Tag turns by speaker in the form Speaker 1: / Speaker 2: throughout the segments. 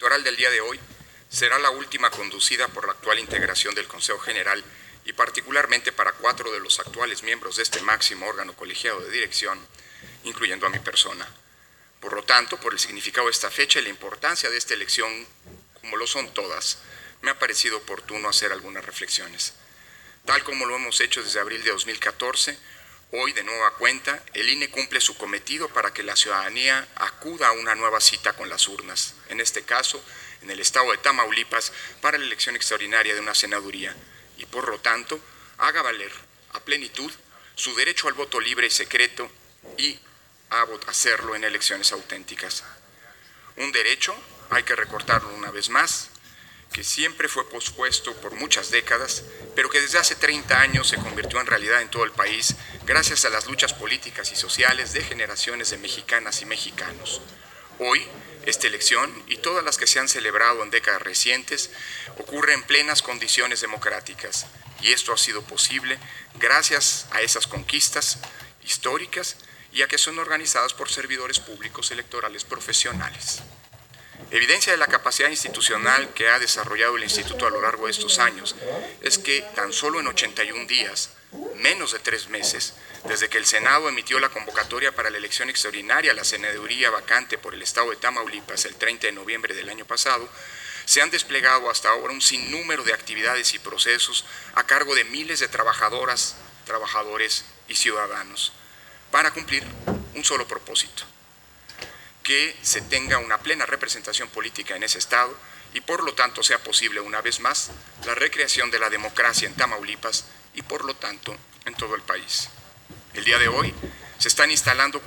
Speaker 1: electoral del día de hoy será la última conducida por la actual integración del Consejo General y particularmente para 4 de los actuales miembros de este máximo órgano colegiado de dirección, incluyendo a mi persona. Por lo tanto, por el significado de esta fecha y la importancia de esta elección, como lo son todas, me ha parecido oportuno hacer algunas reflexiones. Tal como lo hemos hecho desde abril de 2014, hoy, de nueva cuenta, el INE cumple su cometido para que la ciudadanía acuda a una nueva cita con las urnas, en este caso, en el estado de Tamaulipas, para la elección extraordinaria de una senaduría, y por lo tanto, haga valer a plenitud su derecho al voto libre y secreto y a hacerlo en elecciones auténticas. Un derecho, hay que recordarlo una vez más, que siempre fue pospuesto por muchas décadas, pero que desde hace 30 años se convirtió en realidad en todo el país gracias a las luchas políticas y sociales de generaciones de mexicanas y mexicanos. Hoy, esta elección y todas las que se han celebrado en décadas recientes ocurre en plenas condiciones democráticas, y esto ha sido posible gracias a esas conquistas históricas y a que son organizadas por servidores públicos electorales profesionales. Evidencia de la capacidad institucional que ha desarrollado el Instituto a lo largo de estos años es que tan solo en 81 días, menos de 3 meses, desde que el Senado emitió la convocatoria para la elección extraordinaria a la senaduría vacante por el estado de Tamaulipas el 30 de noviembre del año pasado, se han desplegado hasta ahora un sinnúmero de actividades y procesos a cargo de miles de trabajadoras, trabajadores y ciudadanos para cumplir un solo propósito: que se tenga una plena representación política en ese estado y por lo tanto sea posible una vez más la recreación de la democracia en Tamaulipas y por lo tanto en todo el país. El día de hoy se están instalando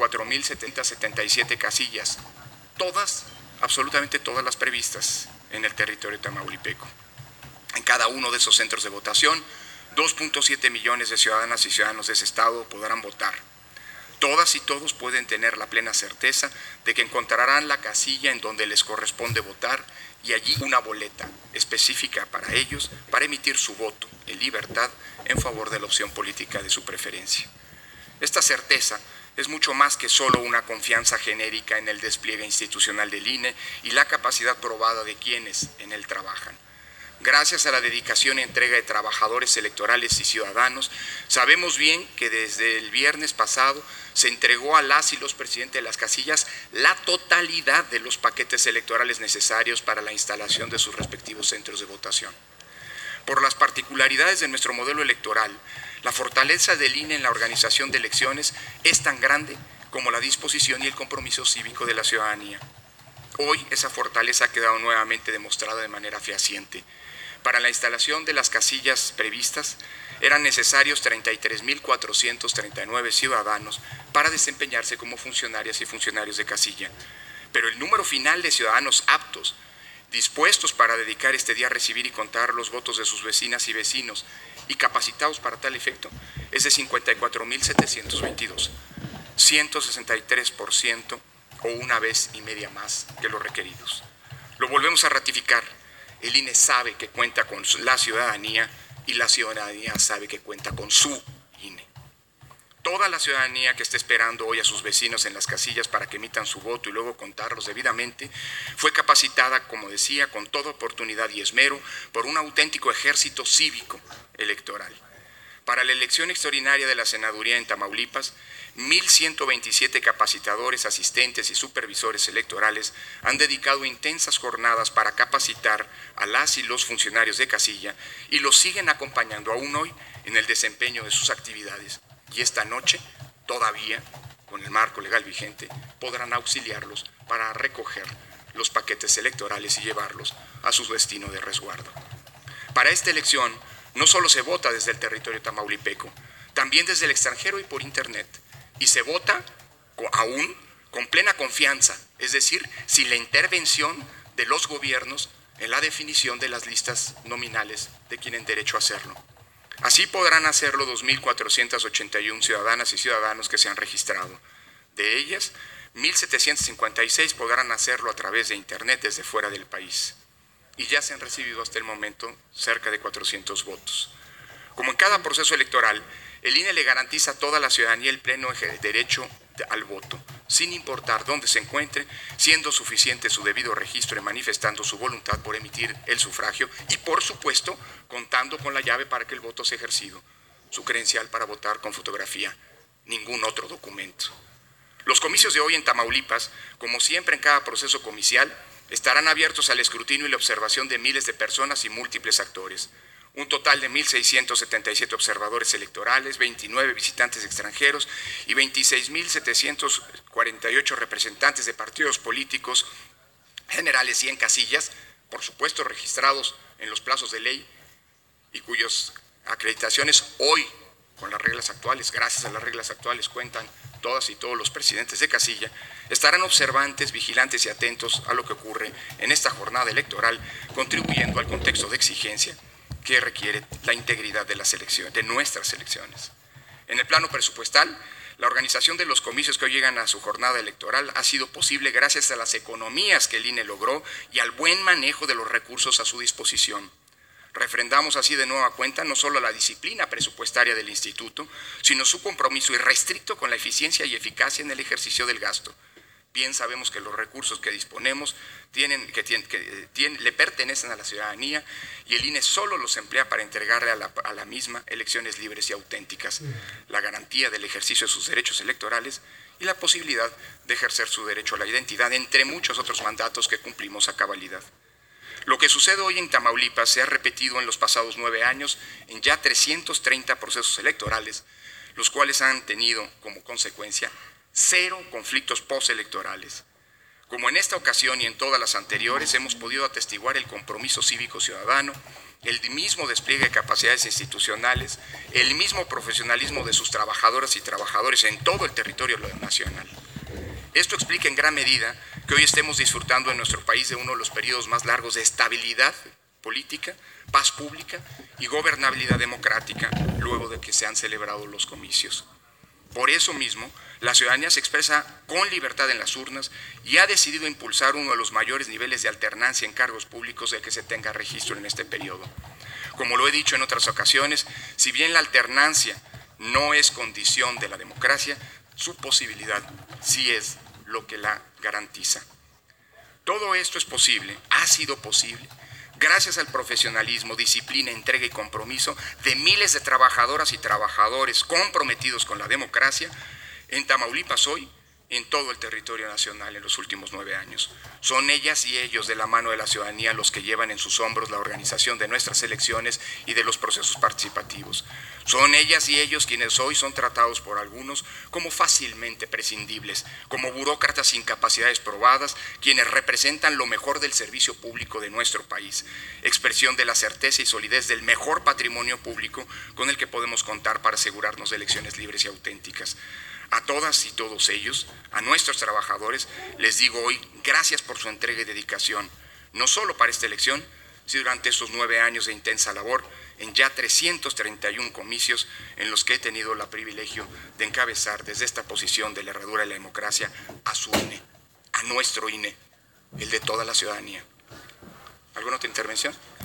Speaker 1: 4.777 casillas, todas, absolutamente todas las previstas en el territorio tamaulipeco. En cada uno de esos centros de votación, 2.7 millones de ciudadanas y ciudadanos de ese estado podrán votar. Todas y todos pueden tener la plena certeza de que encontrarán la casilla en donde les corresponde votar y allí una boleta específica para ellos para emitir su voto en libertad en favor de la opción política de su preferencia. Esta certeza es mucho más que solo una confianza genérica en el despliegue institucional del INE y la capacidad probada de quienes en él trabajan. Gracias a la dedicación y entrega de trabajadores electorales y ciudadanos, sabemos bien que desde el viernes pasado se entregó a las y los presidentes de las casillas la totalidad de los paquetes electorales necesarios para la instalación de sus respectivos centros de votación. Por las particularidades de nuestro modelo electoral, la fortaleza del INE en la organización de elecciones es tan grande como la disposición y el compromiso cívico de la ciudadanía. Hoy esa fortaleza ha quedado nuevamente demostrada de manera fehaciente. Para la instalación de las casillas previstas eran necesarios 33.439 ciudadanos para desempeñarse como funcionarias y funcionarios de casilla. Pero el número final de ciudadanos aptos, dispuestos para dedicar este día a recibir y contar los votos de sus vecinas y vecinos y capacitados para tal efecto, es de 54.722, 163% o una vez y media más que los requeridos. Lo volvemos a ratificar. El INE sabe que cuenta con la ciudadanía y la ciudadanía sabe que cuenta con su INE. Toda la ciudadanía que está esperando hoy a sus vecinos en las casillas para que emitan su voto y luego contarlos debidamente, fue capacitada, como decía, con toda oportunidad y esmero por un auténtico ejército cívico electoral. Para la elección extraordinaria de la senaduría en Tamaulipas, 1.127 capacitadores, asistentes y supervisores electorales han dedicado intensas jornadas para capacitar a las y los funcionarios de casilla y los siguen acompañando aún hoy en el desempeño de sus actividades. Y esta noche, todavía, con el marco legal vigente, podrán auxiliarlos para recoger los paquetes electorales y llevarlos a su destino de resguardo. Para esta elección, no solo se vota desde el territorio tamaulipeco, también desde el extranjero y por internet. Y se vota aún con plena confianza, es decir, sin la intervención de los gobiernos en la definición de las listas nominales de quien tienen derecho a hacerlo. Así podrán hacerlo 2.481 ciudadanas y ciudadanos que se han registrado. De ellas, 1.756 podrán hacerlo a través de internet desde fuera del país. Y ya se han recibido hasta el momento cerca de 400 votos. Como en cada proceso electoral, el INE le garantiza a toda la ciudadanía el pleno derecho al voto, sin importar dónde se encuentre, siendo suficiente su debido registro y manifestando su voluntad por emitir el sufragio y, por supuesto, contando con la llave para que el voto sea ejercido, su credencial para votar con fotografía, ningún otro documento. Los comicios de hoy en Tamaulipas, como siempre en cada proceso comicial, estarán abiertos al escrutinio y la observación de miles de personas y múltiples actores. Un total de 1,677 observadores electorales, 29 visitantes extranjeros y 26,748 representantes de partidos políticos generales y en casillas, por supuesto registrados en los plazos de ley y cuyas acreditaciones hoy, con las reglas actuales, gracias a las reglas actuales, cuentan todas y todos los presidentes de casilla, estarán observantes, vigilantes y atentos a lo que ocurre en esta jornada electoral, contribuyendo al contexto de exigencia que requiere la integridad de las elecciones, de nuestras elecciones. En el plano presupuestal, la organización de los comicios que hoy llegan a su jornada electoral ha sido posible gracias a las economías que el INE logró y al buen manejo de los recursos a su disposición. Refrendamos así de nueva cuenta no solo la disciplina presupuestaria del Instituto, sino su compromiso irrestricto con la eficiencia y eficacia en el ejercicio del gasto. Bien sabemos que los recursos que disponemos le pertenecen a la ciudadanía y el INE solo los emplea para entregarle a la misma elecciones libres y auténticas, la garantía del ejercicio de sus derechos electorales y la posibilidad de ejercer su derecho a la identidad, entre muchos otros mandatos que cumplimos a cabalidad. Lo que sucede hoy en Tamaulipas se ha repetido en los pasados 9 años en ya 330 procesos electorales, los cuales han tenido como consecuencia 0 conflictos postelectorales. Como en esta ocasión y en todas las anteriores, hemos podido atestiguar el compromiso cívico ciudadano, el mismo despliegue de capacidades institucionales, el mismo profesionalismo de sus trabajadoras y trabajadores en todo el territorio nacional. Esto explica en gran medida que hoy estemos disfrutando en nuestro país de uno de los periodos más largos de estabilidad política, paz pública y gobernabilidad democrática, luego de que se han celebrado los comicios. Por eso mismo, la ciudadanía se expresa con libertad en las urnas y ha decidido impulsar uno de los mayores niveles de alternancia en cargos públicos del que se tenga registro en este periodo. Como lo he dicho en otras ocasiones, si bien la alternancia no es condición de la democracia, su posibilidad sí es lo que la garantiza. Todo esto es posible, ha sido posible, gracias al profesionalismo, disciplina, entrega y compromiso de miles de trabajadoras y trabajadores comprometidos con la democracia en Tamaulipas hoy, en todo el territorio nacional en los últimos 9 años. Son ellas y ellos, de la mano de la ciudadanía, los que llevan en sus hombros la organización de nuestras elecciones y de los procesos participativos. Son ellas y ellos quienes hoy son tratados por algunos como fácilmente prescindibles, como burócratas sin capacidades probadas, quienes representan lo mejor del servicio público de nuestro país, expresión de la certeza y solidez del mejor patrimonio público con el que podemos contar para asegurarnos de elecciones libres y auténticas. A todas y todos ellos, a nuestros trabajadores, les digo hoy, gracias por su entrega y dedicación, no solo para esta elección, sino durante estos 9 años de intensa labor, en ya 331 comicios en los que he tenido el privilegio de encabezar desde esta posición de la herradura de la democracia a su INE, a nuestro INE, el de toda la ciudadanía. ¿Alguna otra intervención?